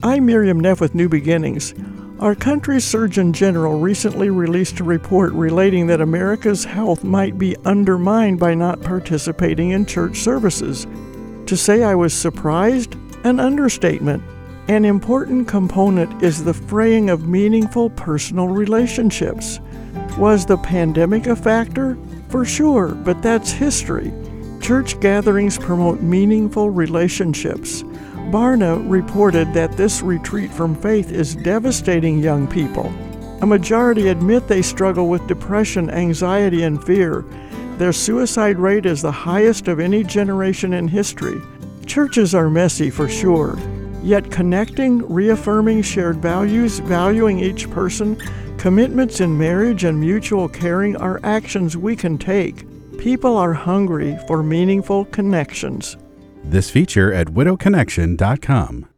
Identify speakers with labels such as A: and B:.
A: I'm Miriam Neff with New Beginnings. Our country's Surgeon General recently released a report relating that America's health might be undermined by not participating in church services. To say I was surprised? An understatement. An important component is the fraying of meaningful personal relationships. Was the pandemic a factor? For sure, but that's history. Church gatherings promote meaningful relationships. Barna reported that this retreat from faith is devastating young people. A majority admit they struggle with depression, anxiety, and fear. Their suicide rate is the highest of any generation in history. Churches are messy for sure. Yet connecting, reaffirming shared values, valuing each person, commitments in marriage, and mutual caring are actions we can take. People are hungry for meaningful connections.
B: This feature at widowconnection.com.